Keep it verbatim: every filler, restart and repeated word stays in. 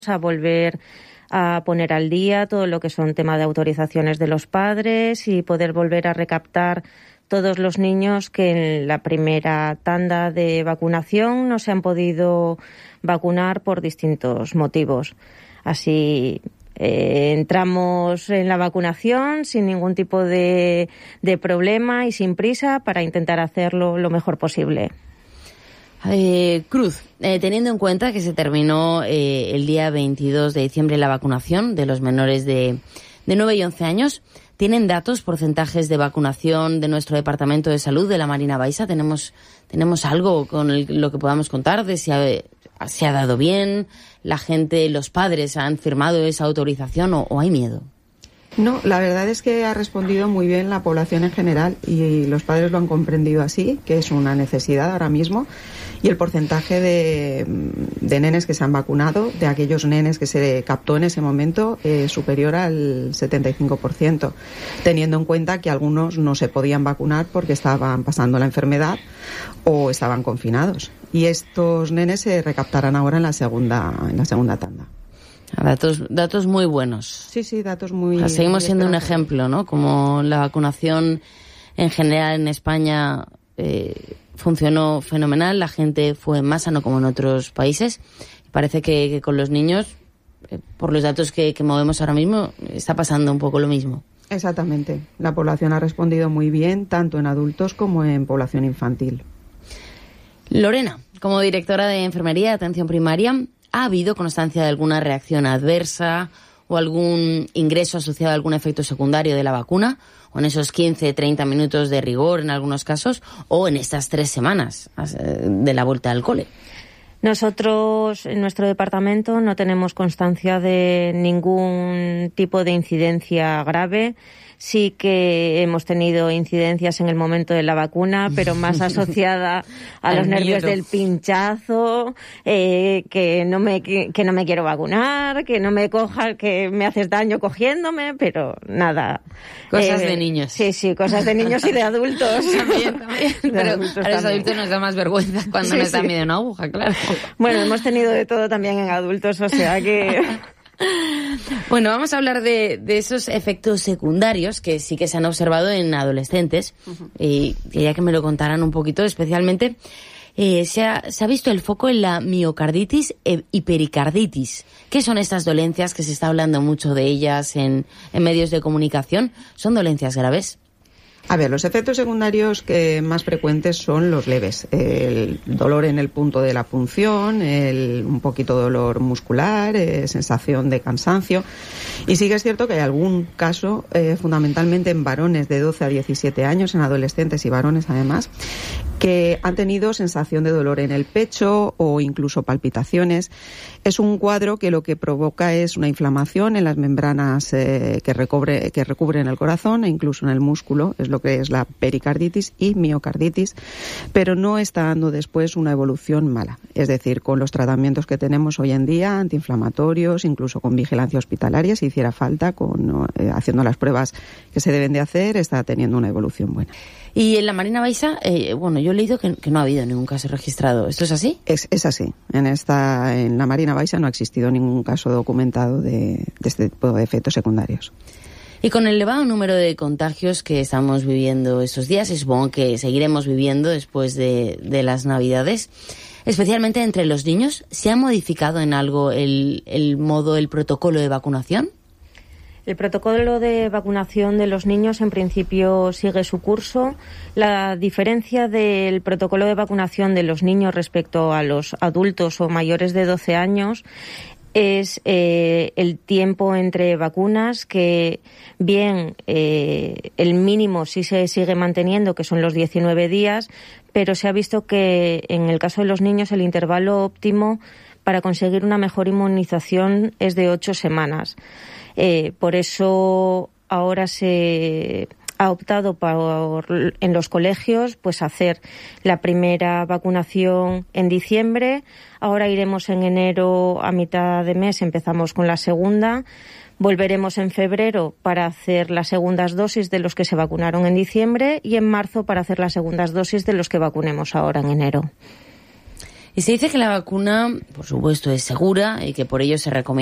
a volver a poner al día todo lo que son temas de autorizaciones de los padres y poder volver a recaptar todos los niños que en la primera tanda de vacunación no se han podido vacunar por distintos motivos. Así eh, entramos en la vacunación sin ningún tipo de, de problema y sin prisa para intentar hacerlo lo mejor posible. Eh, Cruz, eh, teniendo en cuenta que se terminó eh, el día veintidós de diciembre la vacunación de los menores de, de nueve y once años, ¿tienen datos, porcentajes de vacunación de nuestro Departamento de Salud de la Marina Baixa? ¿Tenemos, tenemos algo con el, lo que podamos contar de si ha, si ha dado bien, la gente, los padres han firmado esa autorización o, o hay miedo? No, la verdad es que ha respondido muy bien la población en general y los padres lo han comprendido así, que es una necesidad ahora mismo. Y el porcentaje de, de nenes que se han vacunado, de aquellos nenes que se captó en ese momento, es superior al setenta y cinco por ciento, teniendo en cuenta que algunos no se podían vacunar porque estaban pasando la enfermedad o estaban confinados. Y estos nenes se recaptarán ahora en la segunda, en la segunda tanda. Datos, datos muy buenos. Sí, sí, datos muy... O sea, seguimos muy siendo un ejemplo, ¿no? Como la vacunación en general en España eh, funcionó fenomenal, la gente fue más sano como en otros países. Parece que, que con los niños, eh, por los datos que, que movemos ahora mismo, está pasando un poco lo mismo. Exactamente. La población ha respondido muy bien, tanto en adultos como en población infantil. Lorena, como directora de Enfermería de Atención Primaria, ¿ha habido constancia de alguna reacción adversa o algún ingreso asociado a algún efecto secundario de la vacuna? ¿O en esos quince, treinta minutos de rigor en algunos casos? ¿O en estas tres semanas de la vuelta al cole? Nosotros, en nuestro departamento, no tenemos constancia de ningún tipo de incidencia grave. Sí que hemos tenido incidencias en el momento de la vacuna, pero más asociada a los nervios del pinchazo, eh, que no me que, que no me quiero vacunar, que no me cojas, que me haces daño cogiéndome, pero nada. Cosas eh, de niños. Sí, sí, cosas de niños y de adultos. También, también. Pero adultos a los también. Adultos nos da más vergüenza cuando sí, nos da sí. miedo una aguja, claro. Bueno, hemos tenido de todo también en adultos, o sea que... Bueno, vamos a hablar de, de esos efectos secundarios que sí que se han observado en adolescentes. Uh-huh. Y quería que me lo contaran un poquito, especialmente eh, se, ha, se ha visto el foco en la miocarditis y pericarditis. ¿Qué son estas dolencias que se está hablando mucho de ellas en, en medios de comunicación? ¿Son dolencias graves? A ver, los efectos secundarios que más frecuentes son los leves. El dolor en el punto de la punción, el, un poquito de dolor muscular, eh, sensación de cansancio. Y sí que es cierto que hay algún caso, eh, fundamentalmente en varones de doce a diecisiete años, en adolescentes y varones además, que han tenido sensación de dolor en el pecho o incluso palpitaciones. Es un cuadro que lo que provoca es una inflamación en las membranas eh, que, recobre, que recubren el corazón e incluso en el músculo. Es lo que es la pericarditis y miocarditis, pero no está dando después una evolución mala. Es decir, con los tratamientos que tenemos hoy en día, antiinflamatorios, incluso con vigilancia hospitalaria, si hiciera falta, con eh, haciendo las pruebas que se deben de hacer, está teniendo una evolución buena. Y en la Marina Baixa, eh, bueno, yo he leído que, que no ha habido ningún caso registrado. ¿Esto es así? Es, es así. En esta, en la Marina Baixa no ha existido ningún caso documentado de, de este tipo de efectos secundarios. Y con el elevado número de contagios que estamos viviendo estos días, y supongo que seguiremos viviendo después de, de las Navidades, especialmente entre los niños, ¿se ha modificado en algo el, el modo, el protocolo de vacunación? El protocolo de vacunación de los niños en principio sigue su curso. La diferencia del protocolo de vacunación de los niños respecto a los adultos o mayores de doce años es eh, el tiempo entre vacunas, que bien eh, el mínimo sí se sigue manteniendo, que son los diecinueve días, pero se ha visto que en el caso de los niños el intervalo óptimo para conseguir una mejor inmunización es de ocho semanas. Eh, por eso ahora se ha optado por, en los colegios, pues hacer la primera vacunación en diciembre. Ahora iremos en enero a mitad de mes, empezamos con la segunda. Volveremos en febrero para hacer las segundas dosis de los que se vacunaron en diciembre y en marzo para hacer las segundas dosis de los que vacunemos ahora en enero. Y se dice que la vacuna, por supuesto, es segura y que por ello se recomienda